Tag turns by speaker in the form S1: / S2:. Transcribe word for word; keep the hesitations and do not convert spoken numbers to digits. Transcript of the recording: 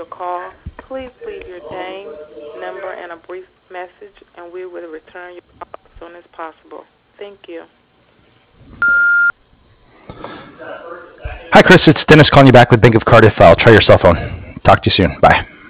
S1: your call. Please leave your name, number, and a brief message, and we will return your call as soon as possible. Thank you.
S2: Hi, Chris. It's Dennis calling you back with Bank of Cardiff. I'll try your cell phone. Talk to you soon. Bye.